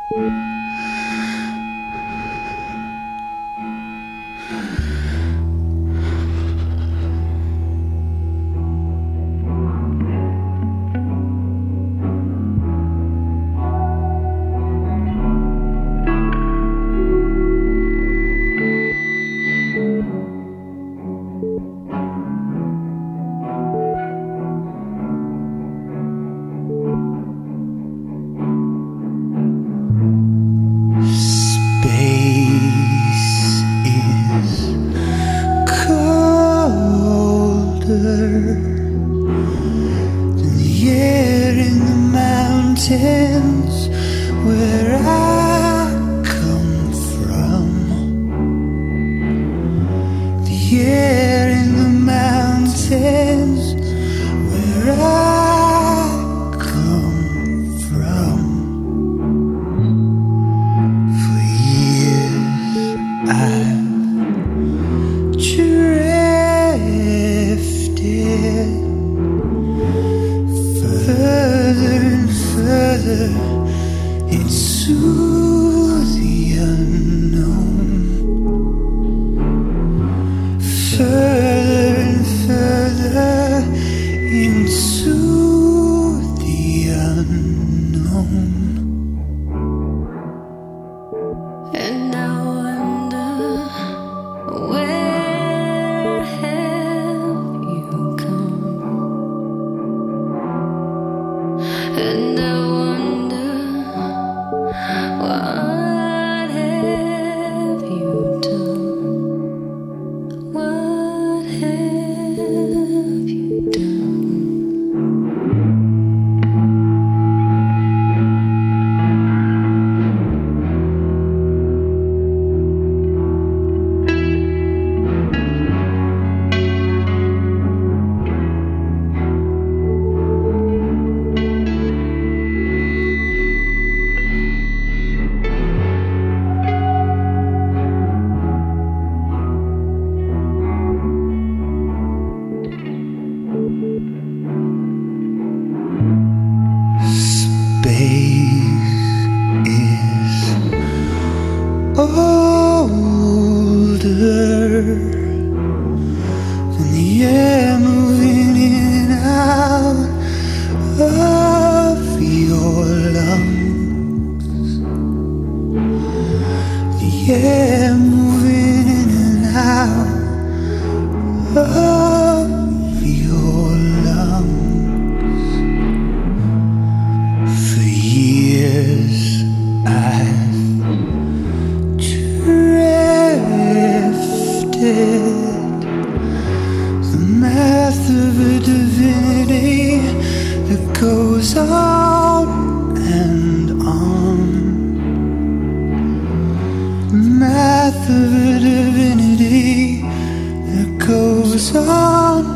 Where I come from, the air in the mountains where I come from. For years I've drifted further and further into the unknown, further and further into the unknown. And I wonder, where have you come? And I wonder, what have you done? What have you done? Space is older than the air moving in and out of your lungs. The air moving in and out of your lungs. Years I've drifted the math of a divinity that goes on and on. The math of a divinity that goes on